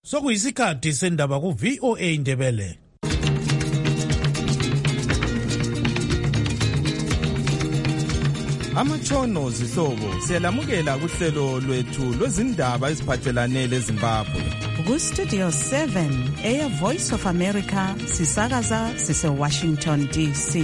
Sokuyisikhathi sendaba ku VOA Indebele. Amatshono zihlobo siyalamukela kuhlelo lwethu lwezindaba eziphathelane leZimbabwe. Ku Studio 7 Air Voice of America sisakaza sise Washington DC.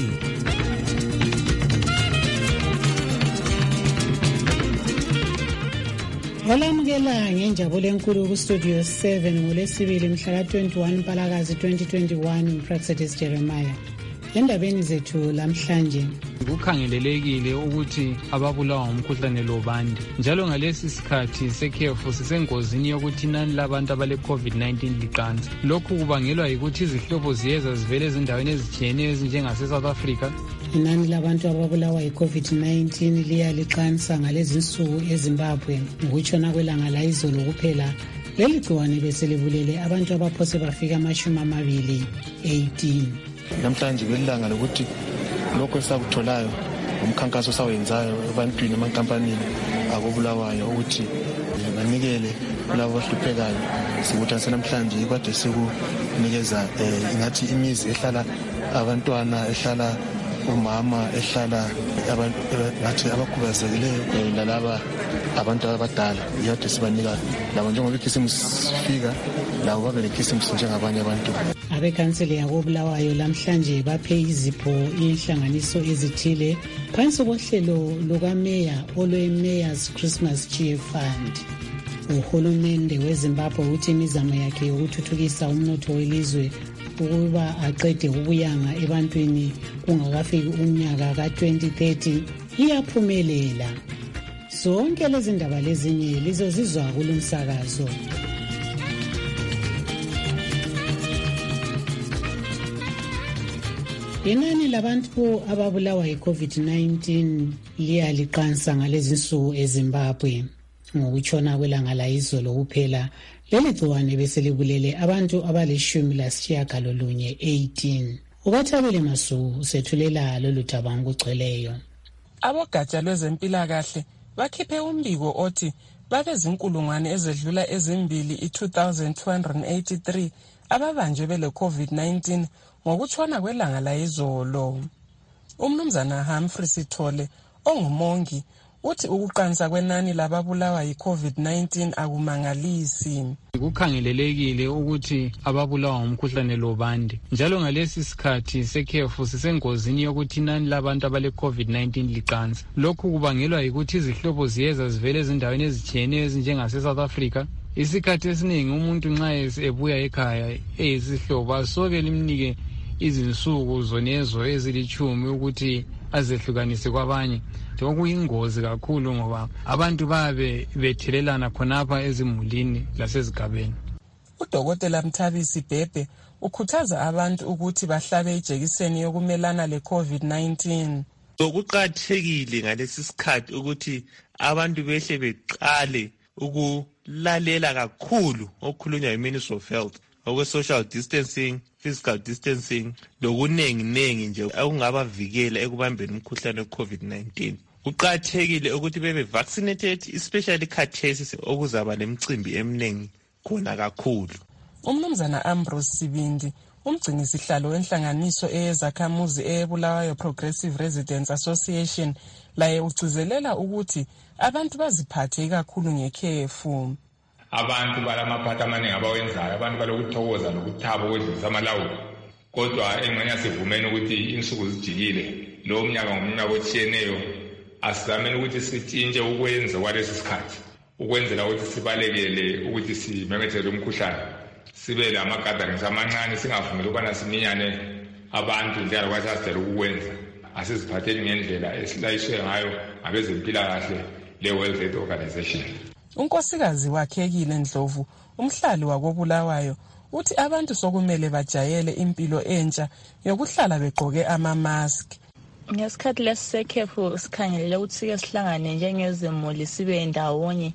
Walamukela ngenjabulo enkulu ku Studio 7 ngolesibili mhla ka-21 Mpalakazi 2021 Praxedes Jeremiah. Endabeni zethu lamhlanje kukhangelelekile ukuthi ababulawa ngumkhuhlane lo bande, njalo ngalesi sikhathi sekhefu sisengozini yokuthi inani labantu abale COVID-19 liqansa. Lokhu kubangelwa yikuthi izihlobo ziyeza zivele ezindaweni ezitshiyeneyo ezinjengase South Africa. Inani labantu ababulawa yi-COVID-19 liyaliqansa ngalezi nsuku eZimbabwe. Ngokutshona kwelanga layizolo kuphela leli gciwane beselibulele abantu abaphose bafika 18. Namhlanje belilanga lokuthi lokho esakutholayo umkhankaso sawenzayo ebantwini emankampanini akubulawayo ukuthi banikele kulabo bahluphekayo. Sikuthi namhlanje kade sikunikeza ingathi imizi ehlala abantwana, ehlala umama, ehlala abantu ngathi abakhubazekileyo nalaba abantu abadala, yade sibanika labo njengoba ikhisimusi sifika labo babe nekhisimusi njengabanye abantu. Abekhansela yakobulawayo lamhlanje baphe izipho inhlanganiso ezithile phansi kohlelo lukameya olwe-Mayor's Christmas Cheer Fund. Uhulumende weZimbabwe uthi imizamo yakhe yokuthuthukisa umnotho welizwe ukuba aqede ukuyanga ebantwini kungakafiki umnyaka ka-2030 iyaphumelela. Zonke lezi ndaba lezinye lizozizwa kulomsakazo. Inani labantu ababulawa yi-COVID-19 liyaliqansa ngalezi nsuku eZimbabwe. Ngokutshona kwelanga layizolo kuphela leli gciwane beselibulele abantu abali-18. Ubathabele Masuku usethulela lolu daba ngokugcweleyo. Abogatsha lwezempilakahle bakhiphe umbiko othi babezinkulungwane ezedlula ezimbili i-2,283 ababanjwe bele COVID-19 ngokutshona kwelanga layizolo. Umnumzana Humphrey Sithole ongumongi uthi ukuqansa kwenani lababulawa yi-COVID-19 akumangalisi. Kukhangelelekile ukuthi ababulawa ngumkhuhlane lo bande, njalo ngalesi sikhathi sekhefu sisengozini yokuthi inani labantu abale COVID-19 liqansa. Lokhu kubangelwa yikuthi izihlobo ziyeza zivele ezindaweni ezitshiyeneyo ezinjengase South Africa. Isikhathi esiningi umuntu nxa ebuya ekhaya eyisihlobo asoke limnike izinsuku zonezo ezilithumi ukuthi azehlukanise kwabanye. Okuyingozi kakhulu ngoba abantu babe bethelelana khonapha ezimulini lasezigabeni. Udokotela Mthabisi Bhebhe ukhuthaza abantu ukuthi bahlabe ijekiseni yokumelana le-COVID-19. Sokuqakathekile ngalesi sikhathi ukuthi abantu behle beqale ukulalela kakhulu okukhulunywa yi-Ministry of Health okwe-social distancing, physical distancing, lokunenginengi nje okungabavikela ekubambeni umkhuhlane we-COVID-19. Kuqakathekile ukuthi bebe vaccinated, especially khathesi okuzaba lemicimbi eminingi khona kakhulu. Umnumzana Ambrose Sibindi umgcinisihlalo wenhlanganiso eyezakhamuzi eyeBulawayo Progressive Residents Association laye ugcizelela ukuthi abantu baziphathe kakhulu ngekhefu. Abantu balamaphathi amaningi abawenzayo, abantu balokuthokoza lokuthaba ukwedlulisa amalawulo, kodwa engxenye asivumeni ukuthi insuku zijikile lo mnyaka ngomnyaka otshiyeneyo asizameni ukuthi sitshintshe ukwenza kwalesi sikhathi ukwenzela ukuthi sibalekele ukuthi simemetheke umkhuhlane, sibe lama-gatherings amancane, singavumeli ukubana siminyane abantu njalo kwasasidela ukukwenza. Asiziphatheni ngendlela esilayishwe ngayo ngabezempilakahle le-World Health Organization. Unkosikazi wakhekile Ndlovu umhlali wakobulawayo uthi abantu sokumele bajayele impilo entsha yokuhlala begqoke ama-mask. Ngesikhathi lesi sekhefu sikhangelele ukuthi sike sihlangane njengezimuli sibe ndawonye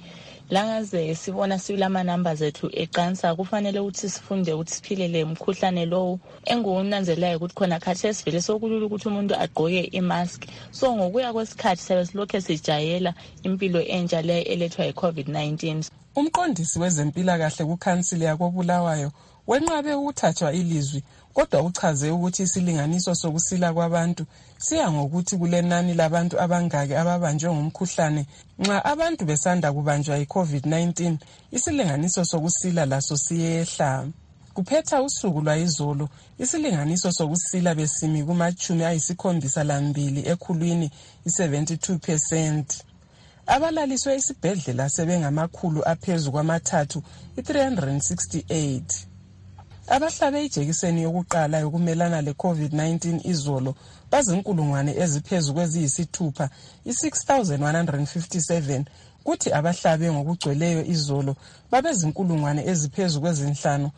langaze sibona silama numbers ethu eqansa kufanele ukuthi sifunde ukuthi siphilele umkhuhlane lowo engunanzelayo ukuthi khona khathesi vele sokulula ukuthi umuntu agqoke imask. So ngokuya kwesikhathi sebesilokhe sijayela impilo entsha le elethwa yi-COVID-19. Umqondisi wezempilakahle kukhansili yakoBulawayo wenqabe ukuthathwa ilizwi kodwa uchaze ukuthi isilinganiso sokusila kwabantu siya ngokuthi kulenani labantu abangaki ababanjwe ngumkhuhlane. Nxa abantu besanda kubanjwa yi-COVID-19 isilinganiso sokusila laso siyehla. Kuphetha usuku lwayizolo isilinganiso sokusila besimi kuma-72 ekhulwini i-72%. Abalaliswe isibhedlela sebengamakhulu aphezu kwama-3 i-368. Abahlabe ijekiseni yokuqala yokumelana le-COVID-19 izolo bazinkulungwane eziphezu kweziyisithupha i-6,157 kuthi abahlabe ngokugcweleyo izolo babezinkulungwane eziphezu kwezinhlanu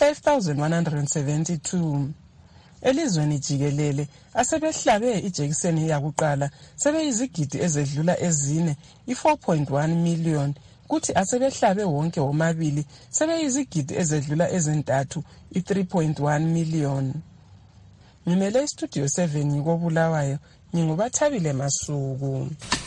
i-5,172. Elizweni jikelele asebehlabe ijekiseni yakuqala sebeyizigidi ezedlula ezine i-4.1 million kuthi asebehlabe wonke womabili sebeyizigidi ezedlula ezintathu i-3.1 million. Ngimele istudio 7 ngikoBulawayo nginguBathabile Masuku.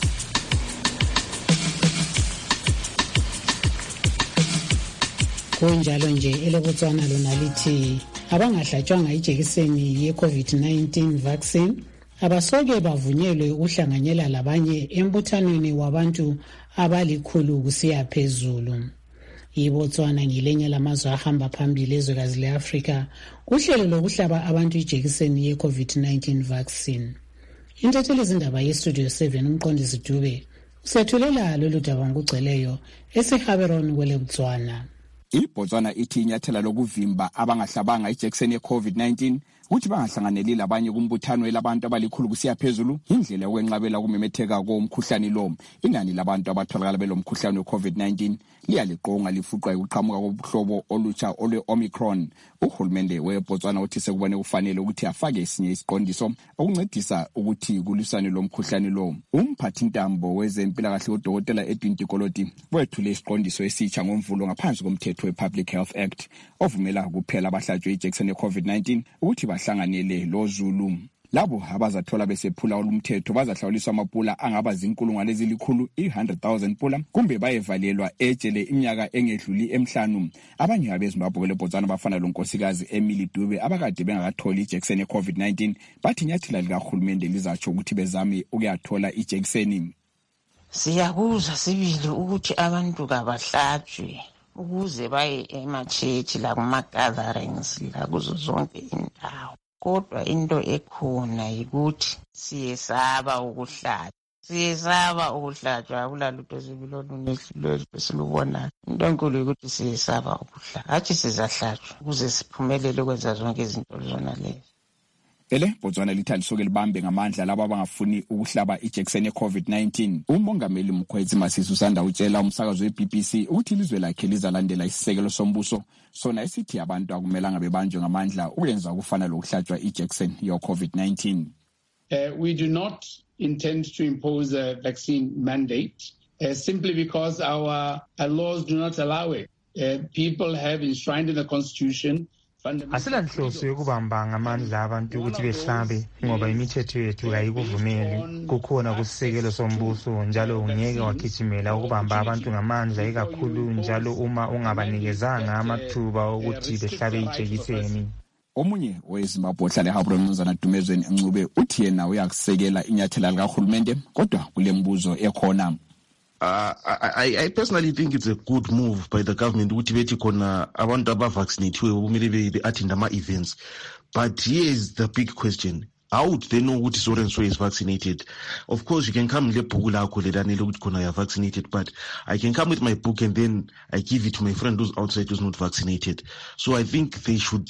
Kunjalo nje eleBotswana lona lithi abangahlatshwanga ijekiseni ye-COVID-19 vaccine abasoke bavunyelwe ukuhlanganyela labanye embuthanweni wabantu abalikhulu kusiya phezulu. IBotswana ngelenye lamazwe ahamba phambili ezwekazi le-Afrika kuhlelo lokuhlaba abantu ijekiseni ye-COVID-19 vaccine. Intatheli zindaba yestudio 7 umqondisi Dube usethulela lolu daba ngokugcweleyo eseHaberon kweleBotswana. IBotswana ithi inyathela lokuvimba abangahlabanga ijekiseni ye-COVID-19 ukuthi bangahlanganeli labanye kumbuthano elabantu abalikhulu kusiya phezulu indlela yokwenqabela ukumemetheka komkhuhlane lo. Inani labantu abatholakala belomkhuhlane we-COVID-19 liyaliqonga lifuqwa ukuqhamuka kobuhlobo olutsha olwe-Omicron. Uhulumende weBotswana uthi sekubone kufanele ukuthi afake esinye isiqondiso okuncedisa ukuthi kulisane lo mkhuhlane lo. Umphathintambo wezempilakahle uDokotela Edwin Tikoloti wethule isiqondiso esitsha ngomvulo ngaphansi komthetho we-Public Health Act ovumela kuphela abahlatshwe ijekiseni ye-COVID-19 ukuthi bahlanganele lo Zulu. Labo abazathola besephula olumthetho bazahlawuliswa amapula angaba zinkulungwane ezilikhulu i-100,000 pula kumbe bayevalelwa ejele iminyaka engedluli emihlanu. Abanye abeZimbabwe kweleBotswana bafana lonkosikazi Emily Dube abakade bengakatholi ijekiseni ye-COVID-19 bathi inyathela likahulumende lizatsho ukuthi bezame ukuyathola ijekiseni. Siyakuzwa sibili ukuthi abantu kabahlatshwe ukuze baye emachechi la kuma-gatherings la kuzo zonke indawo. Kodwa into ekhona yikuthi siyesaba ukuhlatshwa akulalutho sibilolunehluleyo esilubonayo. Into enkulu yikuthi siyesaba ukuhlatshwa, hatshi sizahlatshwa ukuze siphumelele ukwenza zonke izinto zona lezi. Botswana lithi lisoke libambe ngamandla laba abangafuni ukuhlaba ijekiseni ye-COVID-19. Umongameli Mkhwetsi Masisi usanda utshela umsakazo we-BBC ukuthi ilizwe lakhe lizalandela isisekelo sombuso sona esithi abantu akumelanga bebanjwe ngamandla ukwenza ukufana lokuhlatshwa ijekiseni ye-COVID-19. We do not intend to impose a vaccine mandate simply because our laws do not allow it. People have enshrined in the Constitution asilanhloso yokubamba ngamandla abantu ukuthi behlabe ngoba imithetho yethu ayikuvumeli. Kukhona kusisekelo sombuso njalo ungeke wakhithimela ukubamba abantu ngamandla ikakhulu njalo uma ungabanikezanga amathuba ukuthi behlabe ijekiseni. Omunye weZimbabwe ohlala eHaberon uMnumzana Dumezweni Ncube uthi yena uyakusekela inyathela likahulumende kodwa kule mbuzo ekhona. I personally think it's a good move by the government ukuthi bethi khona abantu abavaccinatiwe kumele be-attend ama-events. But here is the big question. How would they know ukuthi so and so is vaccinated? Of course, you can come lebhuku lakho lelanele ukuthi khona you are vaccinated, but I can come with my book and then I give it to my friend who's outside who's not vaccinated. So I think they should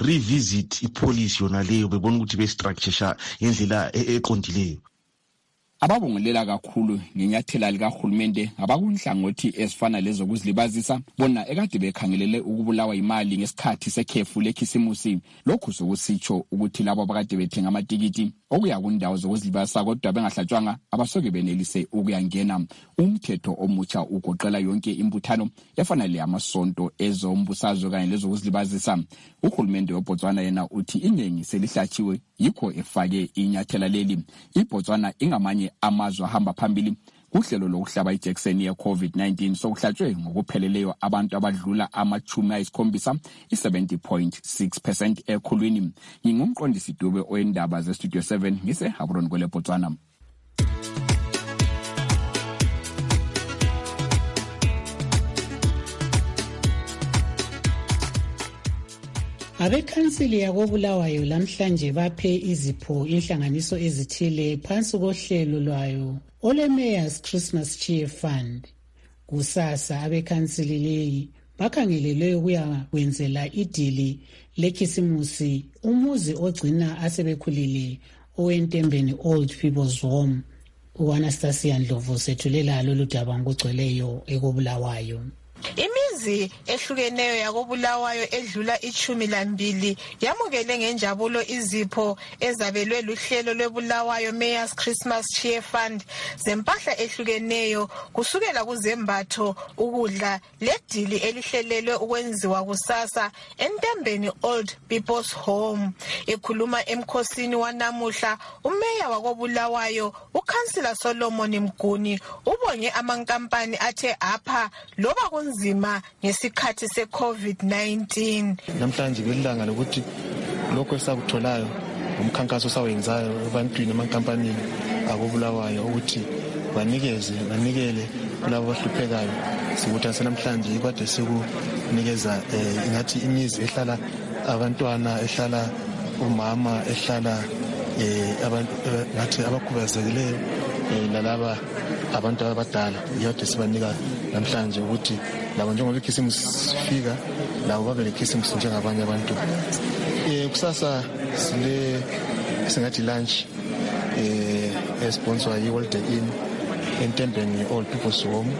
revisit ipolicy yona leyo bebona ukuthi be-structure ngendlela eqondileyo. Ababongelela kakhulu ngenyathela likahulumende abakunhlangothi ezifana lezokuzilibazisa bona ekade bekhangelele ukubulawa imali ngesikhathi sekhefu lekhisimusi. Lokhu sokusitsho ukuthi labo abakade bethenga amatikiti okuya kundawo zokuzilibazisa kodwa bengahlatshwanga abasoke benelise ukuyangena. Umthetho omutsha ugoqela yonke imbuthano efana leyamasonto, ezombusazwe kanye lezokuzilibazisa. Uhulumende weBotswana yena uthi iningi selihlatshiwe yikho efake inyathela leli. iBotswana ingamanye amazwe ahamba phambili kuhlelo lokuhlaba ijekiseni ye-COVID-19 sokuhlatshwe ngokupheleleyo abantu abadlula ama-70, 70.6% ekhulwini. Ngingumqondisi Dube oyindaba zeStudio 7 ngise-Habron kwele Botswana. Abekhansili yakobulawayo lamhlanje baphe izipho inhlanganiso ezithile phansi kohlelo lwayo ole-Mayor's Christmas Cheer Fund. Kusasa abekhansili leyi bakhangelelwe ukuya kwenzela idili lekhisimusi umuzi ogcina asebekhulile owentembeni Old People's Home. U-Anastasia Ndlovu sethulela lolu daba ngokugcweleyo ekobulawayo. Imizi ehlukeneyo yakobulawayo edlula 12 yamukele ngenjabulo izipho ezabelwe luhlelo lwebulawayo Mayor's Christmas Cheer Fund zempahla ehlukeneyo kusukela kuzembatho, ukudla ledili elihlelelwe ukwenziwa kusasa entembeni Old People's Home. Ekhuluma emkhosini wanamuhla, umeya wakobulawayo uKhansila Solomon Mguni ubonge amankampani athe apha loba kunzima ngesikhathi se-COVID-19. Namhlanje belilanga lokuthi lokho esakutholayo umkhankaso osawenzayo ebantwini emankampanini akobulawayo ukuthi banikele kulabo abahluphekayo. Sikuthi namhlanje ikade sikunikeza ingathi imizi ehlala abantwana, ehlala umama, ehlala abantu ngathi abakhubazekileyo nalaba abantu abadala yode sibanika namhlanje ukuthi labo njengoba ikhisimusi sifika labo babe lekhisimusi njengabanye abantu. Kusasa sile singathi lunch sponsor yi-Holiday Inn entembeni Old People's Home.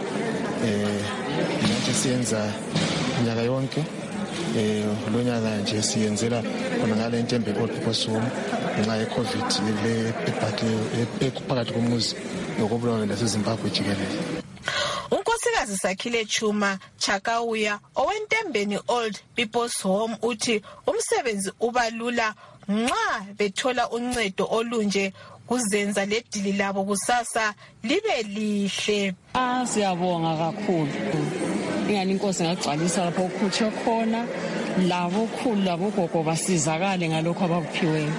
Nje siyenza nyaka yonke lo nyaka nje siyenzela khona ngale entembeni Old People's Home ngenxa ye-COVID le phakathi komuzi nokubulawayo laseZimbabwe jikelele. Unkosikazi Sakhile Chuma Chakauya owentembeni Old People's Home uthi umsebenzi ubalula nxa bethola uncedo olunje kuzenza ledili labo kusasa libe lihle. Siyabonga kakhulu. Ingani inkosi ngagcwalisa lapho ukhutshe khona labo khulu labo gogo basizakale ngalokho abakuphiweyo.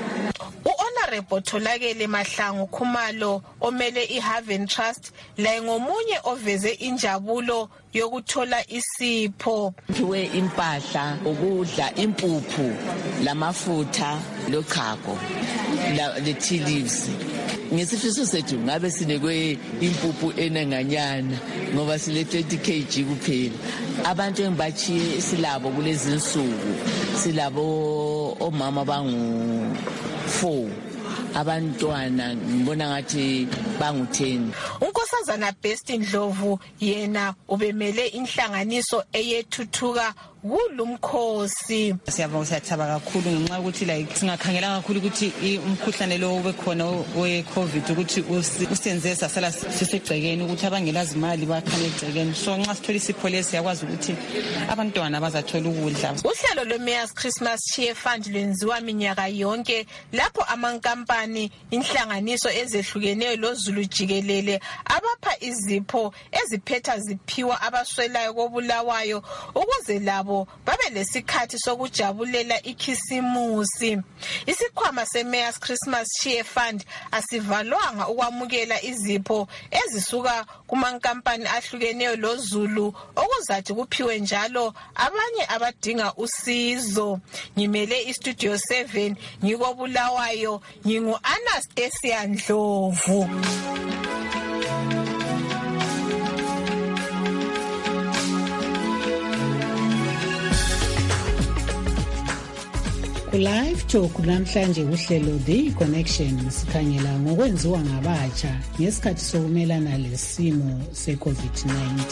Tholakele Mahlangu Khumalo omele iHaven Trust laye ngomunye oveze injabulo yokuthola isipho. Thiwe impahla, ukudla, impuphu, lamafutha, lochago, le tea leaves. Ngesifiso sethu ngabe sinekwe impuphu enenganyana ngoba sile 20 kg kuphela. Abantu engibachiye silabo kulezi insuku, silabo omama bangu 4. Abantwana ngibona ngathi bangu-10. Unkosazana Best Ndlovu yena ubemele inhlanganiso eyethuthuka kulumkhosi. Siyabonga, siyathaba kakhulu ngenxa ukuthi like singakhangela kakhulu ukuthi umkhuhlane lo obekhona we-COVID ukuthi usenze sasala sisegcekeni ukuthi abangelazi imali bakhane egcekeni. So nxa sithola isipho lesi siyakwazi ukuthi abantwana bazathola ukudla. Uhlelo lwe-Mayor's Christmas Cheer Fund lwenziwa minyaka yonke lapho amankampani, inhlanganiso ezehlukeneyo loZulu jikelele abapha izipho eziphetha ziphiwa abaswelayo kobulawayo ukuze labo babe lesikhathi sokujabulela ikhisimusi. Isikhwama se-Mayor's Christmas Cheer Fund asivalwanga ukwamukela izipho ezisuka kumankampani ahlukeneyo loZulu okuzathi kuphiwe njalo abanye abadinga usizo. Ngimele iStudio 7 ngikobulawayo, ngingu-Anastasia Ndlovu. Live Talk namhlanje uhlelo The Connection sikhangela ngokwenziwa ngabatsha ngesikhathi sokumelana lesimo se-COVID-19.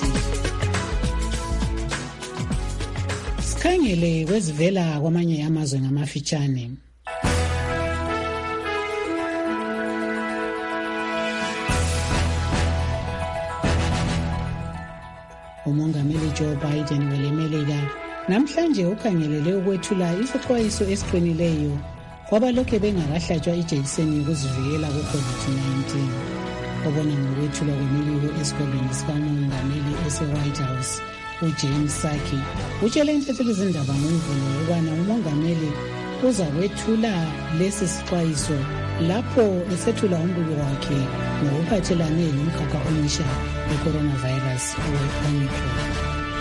Sikhangele kwezivela kwamanye amazwe ngamafitshane. Umongameli Joe Biden welemelika namhlanje ukhangelele ukwethula isixwayiso esiqinileyo kwabalokhe bengakahlatshwa ijekiseni yokuzivikela ku-COVID-19. Obona ngokwethulwa kwemibiko esigodlweni sikamongameli ese-White House, uJames Psaki utshele inhlethekizindaba ngoMvulo ukubana umongameli uzakwethula lesi sixwayiso lapho esethula umbiko wakhe ngokuphathelane nomkhakha omusha we-coronavirus we-Omicron.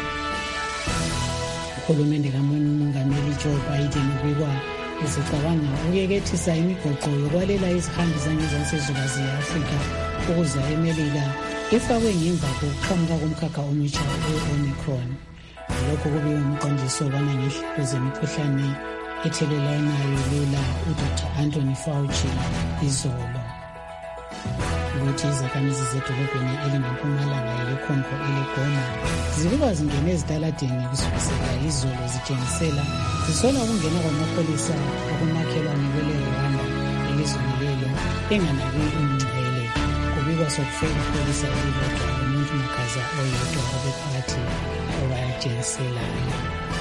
Uhulumende kamongameli Joe Biden ubikwa ezicabanga ukuyekethisa imigoqo yokwalela izihambi zangezansezukazi ye-Afrika ukuza eMelika ifakwe ngemva kokuqhamuka komkhakha omutsha we-Omicron. Lokho kube umqondiso obana ngehlelo zemikhuhlane ethelelanayo lula uDr. Anthony Fauci izolo. Ukuthi izakhamizi zedolobheni elingempumalanga yelekhongo elegoma zibikwa zingene ezitaladeni kusukisela izolo zitshengisela zisola ukungena kwamapholisa akumakhelwane kwele-Rwanda elizweni lelo enganaki umngcele. Kubikwa sokufika ipholisa elilodwa lomuntu makaza oyedwa obephakathi obatshengiselayo.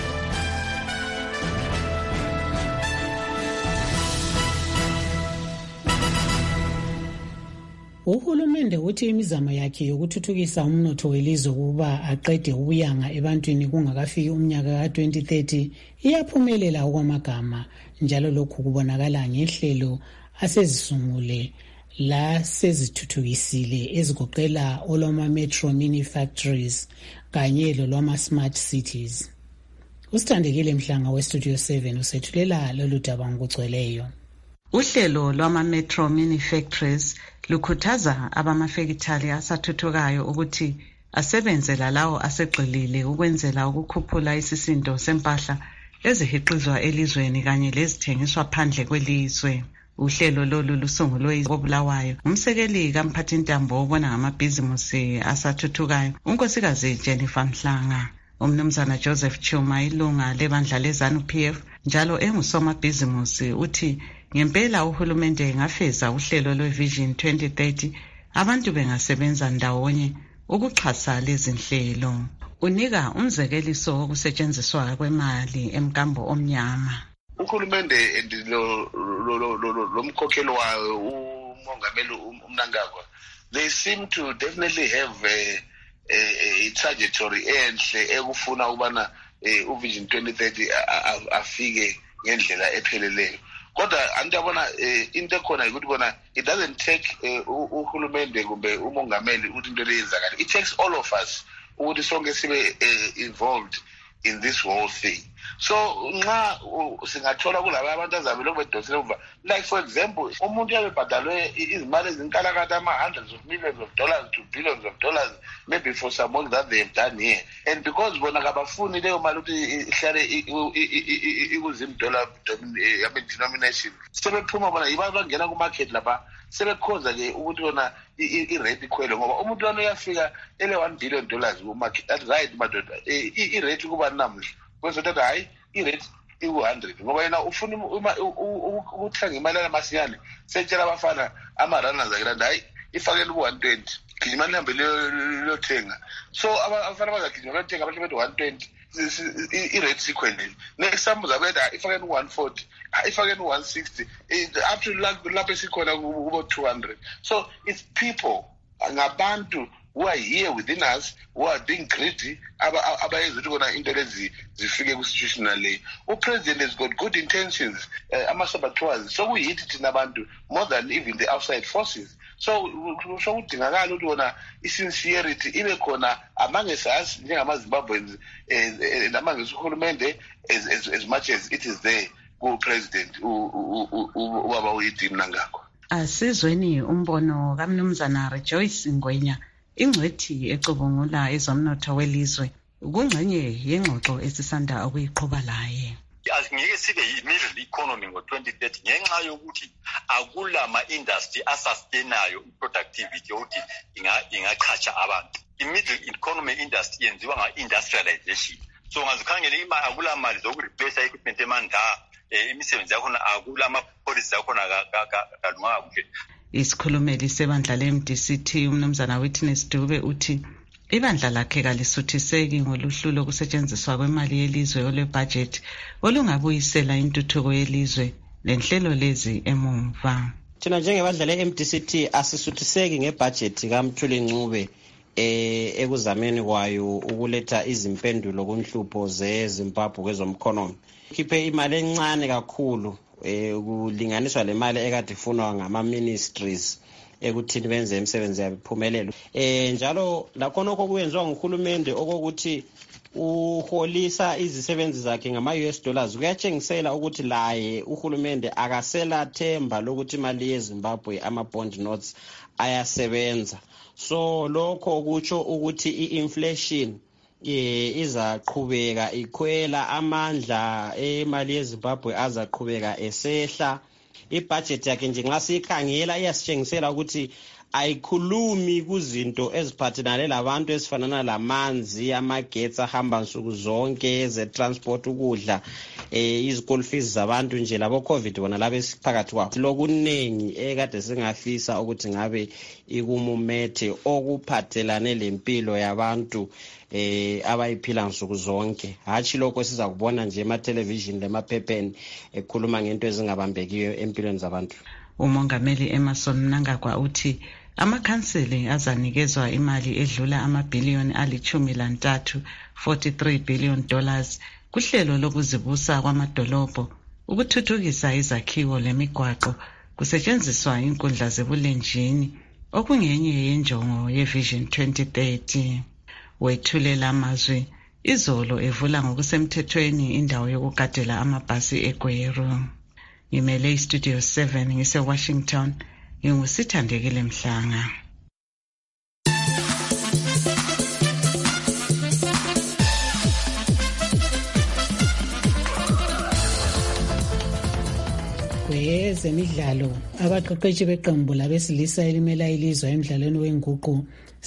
Uhulumende uthi imizamo yakhe yokuthuthukisa umnotho welizwe ukuba aqede ubuyanga ebantwini kungakafiki umnyaka ka-2030 iyaphumelela okwamagama, njalo lokhu kubonakala ngehlelo asezisungule la sezithuthukisile ezigoqela olwama-metro mini factories kanye lolwama-smart cities. Usithandekile Mhlanga weStudio 7 usethulela lolu daba ngokugcweleyo. Uhlelo lwama-metro mini factories lukhuthaza abamafekithali asathuthukayo ukuthi asebenze lalawo asegxilile ukwenzela ukukhuphula isisindo sempahla ezihiqizwa elizweni kanye lezithengiswa phandle kwelizwe. Uhlelo lolu lusungulwe koBulawayo umsekeli kamphathintambo obona ngamabhizimusi asathuthukayo unkosikazi Jennifer Mhlanga. Umnumzana Joseph Chuma ilunga lebandla leZANU-PF njalo engusomabhizimusi uthi ngempela uhulumende ngafeza uhlelo lweVision 2030 abantu bengasebenza ndawonye ukuxhasa lezi nhlelo. Unika umzekeliso wokusetshenziswa kwemali emkambo omnyama. Uhulumende lo mkhokhelo wayo umongameli uMnangagwa, they seem to definitely have a trajectory enhle ekufuna ubana uVision 2030 afike ngendlela epheleleyo. Kodwa andiyabona into ekhona ukuthi bona it doesn't take uhulumende kumbe umongameli ukuthi into leyenzakala. It takes all of us ukuthi sonke sibe involved in this whole thing. So nxa singathola kulabo abantu azabe lokubedosela umva, like for example umuntu yabebhadalwe izimali ezinkalakata hundreds of millions of dollars to billions of dollars maybe for some work that they have done here, and because bona kabafuni leyo mali ukuthi ihlale ikuzimdola denomination, sebephuma bona yiba bangena kumarket lapha sebekhoza ke ukuthi bona i-rate ikhwele ngoba umuntu lona uyafika ele $1 billion kumarket. That's right madoda, i-rate kuba namuhla kwezothi hayi i-rate iku-100 ngoba yena ufuna ukuthenga imali yamasinyane setshela abafana ama-runners akela hayi ifakele ku-120 gijima lihambe liyothenga. So abafana bazagijima bayothenga abantu bethi 120 i-rate sikhwelele. Next time uzabetha ifakele ku-140 ifakele ku-160 up to lapho esikhona kubo-200. So it's people, ngabantu who are here within us, who are being greedy, abayenza ukuthi kona into lezi zifike ku-situational leyo. President has got good intentions, ama-saboteurs, so kuyithi thina abantu more than even the outside forces. So kudingakala ukuthi kona i-sincerity ibe khona amongst us njengama-Zimbabweans namongst uhulumende as much as it is there ku-president ubaba uYidim Mnangagwa. Asizweni umbono kaMnumzana Rejoice Ngwenya, ingcwethi ecubungula ezomnotho welizwe, kungxenye yengxoxo esisanda ukuyiqhuba laye. Ngeke sibe yi-middle economy ngo-2030 ngenxa yokuthi akula ma-industry asustainayo i-productivity yokuthi ingachacha abantu. I-middle economy industry yenziwa nga-industrialization. So ungazikhangela imali, akula mali zokureplace equipment emanda, imisebenzi yakhona akula, ama-policies yakhona kalunganga kuhle. Isikhulumeli sebandla le-MDCT umnumzana Witness Dube uthi ibandla lakhe kalisuthiseki ngoluhlu lokusetshenziswa kwemali yelizwe olwebudget olungabuyisela intuthuko yelizwe lenhlelo lezi emumva. Thina njengebandla le-MDCT asisuthiseki ngebudget kaMthuli Ncube ekuzameni kwayo ukuletha izimpendulo kunhlupho zeZimbabwe kwezomkhonomi. Khiphe imali encane kakhulu kulinganiswa le mali ekade ifunwa ngama-ministries ekuthini benze imisebenzi yabo iphumelele. Njalo lakhona okuyenziwa nguhulumende okokuthi uholisa izisebenzi zakhe ngama-US dollars kuyatshengisela ukuthi laye uhulumende akasela themba lokuthi imali yeZimbabwe ama-bond notes ayasebenza. So lokho kutsho ukuthi i-inflation izaqhubeka ikhwela, amandla emali yeZimbabwe azaqhubeka esehla. Ibudget yakhe nje nxa siyikhangela iyasitshengisela ukuthi ayikhulumi kuzinto eziphathelane labantu esifanana lamanzi, amagetsi ahamba nsuku zonke, ezetransport, ukudla, izikolo fees zabantu nje labo COVID bona labe siphakathi kwabo. Lokuningi ekade singafisa ukuthi ngabe ikumumethe okuphathelane lempilo yabantu abayiphila nsuku zonke. Hathi lokho siza kubona nje ema-television lemaphepheni ekhuluma ngento ezingabambekiyo empilweni zabantu. Umongameli Emerson Mnangagwa uthi amakhanseli azanikezwa imali edlula amabhiliyoni ali-13 $43 billion kuhlelo lokuzibusa kwamadolobho, ukuthuthukisa izakhiwo lemigwaqo, kusetshenziswa inkundla zebulenjini okungenye yenjongo yeVision 2030. Wethulela amazwi izolo evula ngokusemthethweni indawo yokugadela amabhasi eGweru. Ngimele iStudio 7 ngise-Washington, ngingusithandekile Mhlanga. Kwezemidlalo, abaqeqeshi beqembu labesilisa elimela ilizwe emidlalweni wenguqu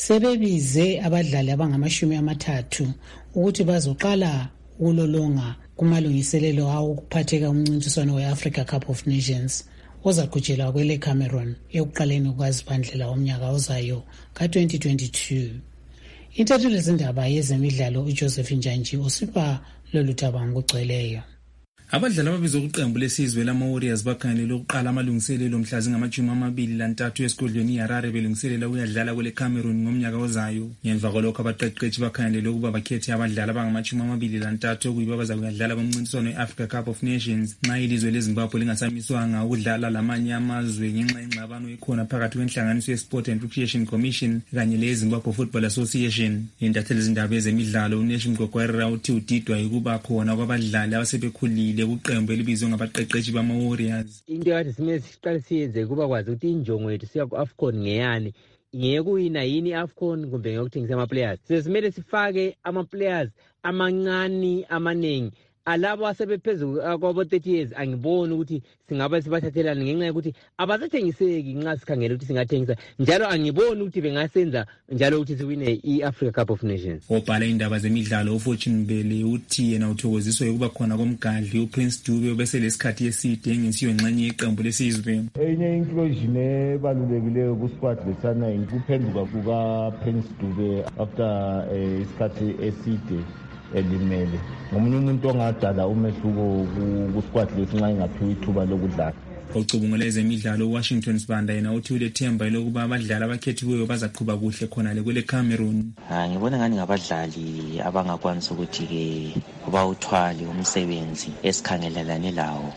sebebize abadlali abangama-30 ukuthi bazoqala ukulolonga kumalungiselelo awo ukuphatheka umncintiswano we-Africa Cup of Nations ozaqhutshelwa kwele Cameroon ekuqaleni kukaZibandlela omnyaka ozayo ka-2022. Intatheli zindaba yezemidlalo uJoseph Njanji usipha lolu thaba ngokugcweleyo. Abadlali ababizwe kuqembu lesizwe lama-Warriors bakhangelele ukuqala amalungiselelo mhla zingama-23 esigodlweni iHarare belungiselela ukuyadlala kwele Cameroon ngomnyaka ozayo. Ngemva kwalokho abaqeqeshi bakhangelele ukuba bakhethe abadlali abangama-23 okuyibo abazakuyadlala kumncintiswano we-Africa Cup of Nations nxa ilizwe leZimbabwe lingasamiswanga ukudlala lamanye amazwe ngenxa yengxabano ekhona phakathi kwenhlanganiso ye-Sport and Recreation Commission kanye le-Zimbabwe Football Association. Intatheli zindaba ezemidlalo uNeshi Mgogwerera uthi udidwa ukuba khona kwabadlali abasebekhulile kuqembu elibizwe ngabaqeqeshi bama-Warriors. Into kade simele siqale siyenze kuba kwazi ukuthi injongo yethu siya ku-AFCON ngeyani, ngekuyina yini i-AFCON kumbe ngekuthengisa ama-players. Simele sifake ama-players amancane amaningi alabo asebephezulu kwabo-30 years. Angiboni ukuthi singaba sibathathelana ngenxa yokuthi abasathengiseki nxa sikhangela ukuthi singathengisa, njalo angiboni ukuthi bengasenza njalo ukuthi siwine i-Africa Cup of Nations. Obhala indaba zemidlalo uFortune Mbele uthi yena uthokoziswa ukuba khona komgadli uPrince Dube obeselesikhathi eside engesiyo ngxenye yeqembu lesizwe. Enye inclusion ebalulekileyo kusquad lesana ukuphenduka kukaPrince Dube after isikhathi eside elimele. Ngomunye umuntu ongadala umehluko kusquad lesinxa ingaphiwa ithuba lokudlala. Ocubungula ezemidlalo uWashington Sibanda yena uthi ulethemba lokuba abadlali abakhethiweyo bazaqhuba kuhle khona le kwele Cameroon. Ngibona ngani ngabadlali abangakwanisa ukuthi ke bawuthwale umsebenzi esikhangelelane lawo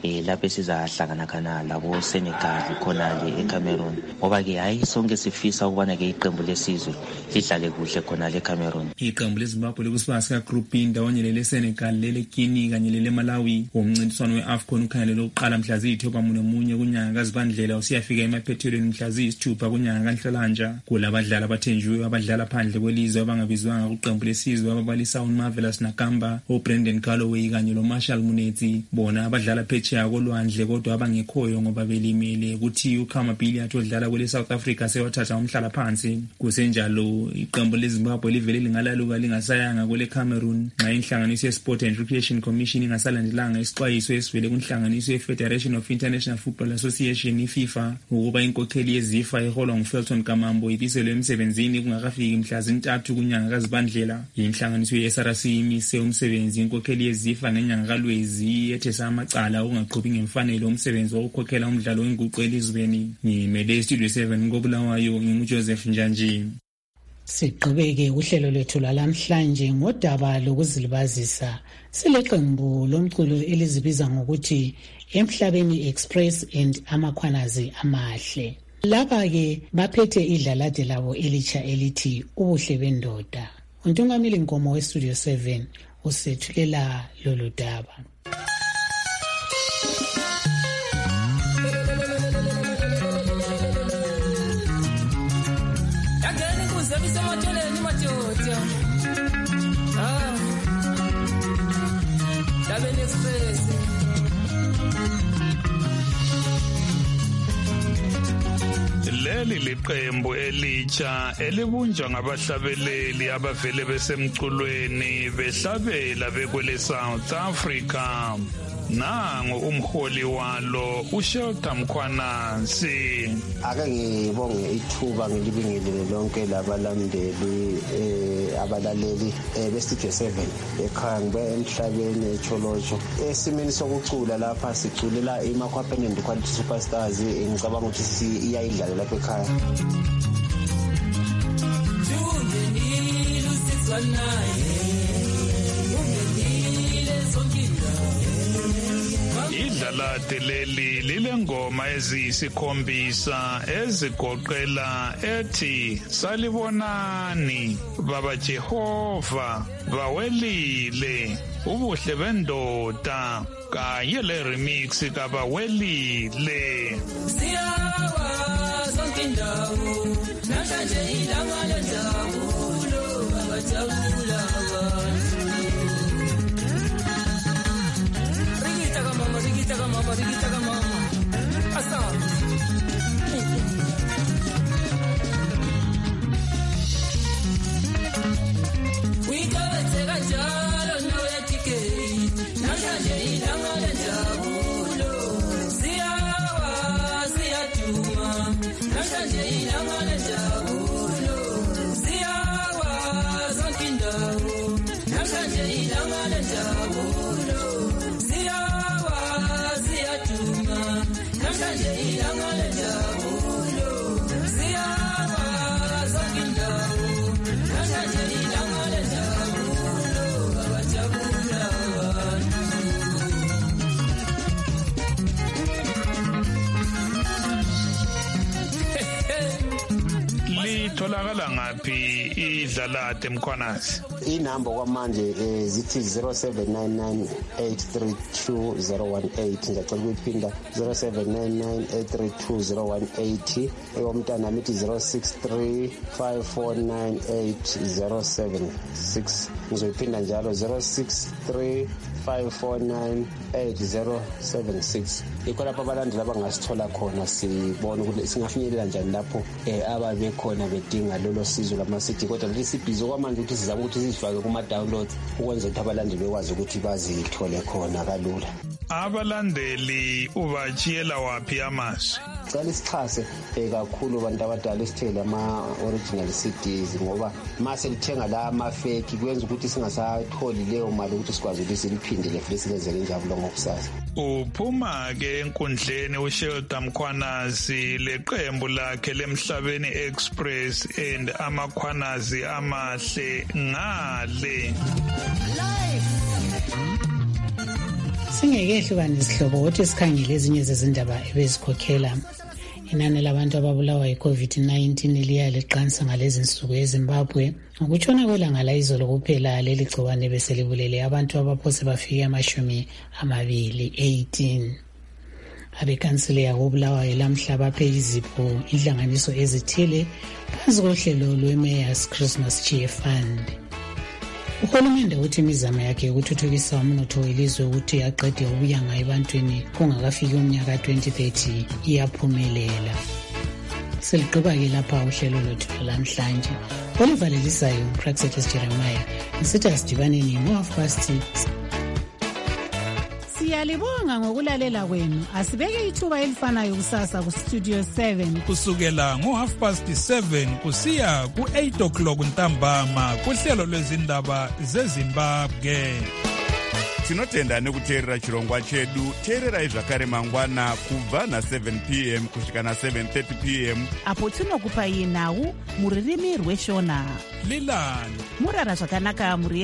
lapho sizahlangana khona labo Senegal khona le eCameroon, ngoba ke hayi sonke sifisa ukubana ke iqembu lesizwe lidlale kuhle khona le Cameroon. Iqembu leZimbabwe lokusibasa Group B ndawonye le Senegal, le Guinea kanye le Malawi umncintiswano weAFCON ukhangelwe lokuqala mhla ziyithobamune kunyanga kaZibandlela usiyafika emaphethelweni mhla ziyisithupha kunyanga kaNhlolanja. Kulabadlali abathenjiwe abadlala phandle kwelizwe abangabizwanga kuqembu lesizwe ababalisa uMarvelous Nakamba, uBrendan Galloway kanye loMarshall Munetsi, bona abadlala phetsheya kolwandle kodwa abangekhoyo ngoba belimele kuthi uKhama Billiat odlala kwele South Africa sewathatha umhlala phansi. Kusenjalo iqembu leZimbabwe livele lingalaluka lingasayanga kwele Cameroon nxa inhlanganiso yeSport and Recreation Commission ingasalandelanga isixwayiso esivele kunhlanganiso yeFederation of International Football Association iFIFA ukuba inkokheli yeZIFA eholwa nguFelton Kamambo ibiselwe emsebenzini kungakafiki mhla zintathu kunyanga kaZibandlela. Inhlanganiso yeSRC imise umsebenzi inkokheli yeZIFA ngenyanga kaLwezi ethesa amacala okungaqhubi ngemfanelo umsebenzi wokukhokhela umdlalo wenguqu elizweni. Ngimele Studio 7 ngoBulawayo nginguJoseph Njanji. Siqhubeke uhlelo lwethu lwalamhlanje ngodaba lokuzilibazisa. Sileqembu lomculo elizibiza ngokuthi Emhlabeni Express and amakhwanazi amahle. Laba ke baphethe idlalade labo elitsha elithi ubuhle bendoda. Untungamili Nkomo weStudio 7 usethulela lolu daba. Leli liqembu elitsha elibunjwa ngabahlabeleli abavele besemculweni behlabela bekwele South Africa. Nangu umholi walo uShelter Mkhwanansi. Ake ngibonge ithuba ngilibingelele lonke labalandeli abalaleli beStudio 7 ekhaya ngibe emhlabeni eCholocho. Esimeni sokucula lapha siculela iMakhwapheni and Quality Superstars, ngicabanga ukuthi iyayidlala lapha ekhaya. Idlalade leli lilengoma eziyisikhombisa ezigoqela ethi salibonani baba Jehova bawelile ubuhle bendoda kanye le remix kabawelile. Siyawa zonke indawo namhlanje ilanga lenjabulo babajabula abantu. Rigita mama asa wikabetheka njalo noyetike namhlanje ilanga lenjabulo siyawa siyaduma namhlanje ilanga lenjabulo siyawa zonke indawo namhlanje ilanga lenjabulo Litholakala ngaphi idlalade Mkhwanazi? Inamba kwamanje zithi 0799832018 ngicela ukuphinda 0799832018 eyomntana mithi 0635498076 ngizoyiphinda njalo 0635498076 ikho lapho abalandeli abangasithola khona sibona ukuthi singafinyelela njani lapho ababekhona bedinga lolo sizo lama-CD kodwa leli sibhizi kwamanje ukuthi sizama ukuthi sizifake kuma-downloads ukwenza ukuthi abalandeli bekwazi ukuthi bazithole khona kalula. Abalandeli ubachiyela waphi amazwi? Cela isixhase kakhulu abantu abadala isithele ama-original CDs ngoba mase lithenga la ama-fake kwenza ukuthi singasatholi leyo mali ukuthi sikwazi ukuthi siliphindele futhi silenzele injabulo ngokusasa. Uphuma-ke enkundleni uShelter Mkhwanazi leqembu lakhe lemhlabeni Express and amakhwanazi amahle ngale. Singekehlukana isihlobo ukuthi sikhangele ezinye zezindaba ebezikhokhela. Inani labantu ababulawa yi-COVID-19 liya liqansa ngalezi nsuku eZimbabwe. Ukutshona kwelanga layizolo kuphela leli gciwane beselibulele abantu abaphose bafike 18. Abekhansile yakobulawayo lamhla baphe izipho inhlanganiso ezithile phansi kohlelo lwe-Mayor's Christmas Cheer Fund. Uhulumende uthi imizamo yakhe yokuthuthukisa umnotho welizwe ukuthi aqede ubuyanga ebantwini kungakafiki umnyaka 2030 iyaphumelela. Seliqhubake lapha uhlelo lwethu lamhlanje. Olivalelisayo Praxetus Jeremiah ngisithi asidibaneni ngo-6:30. Siyalibonga ngokulalela kwenu. Asibeke ithuba elifanayo kusasa ku-Studio 7 kusukela ngo-7:30 kusiya ku-8 ntambama kuhlelo lwezindaba zeZimbabwe. Tinotenda nekuteerera chirongwa chedu. Teererai zvakare mangwana kubva na7 p.m. kusvika na7:30 p.m. apo tinokupai nhau muririmi rweshona. Lilani Murara zvakanaka muri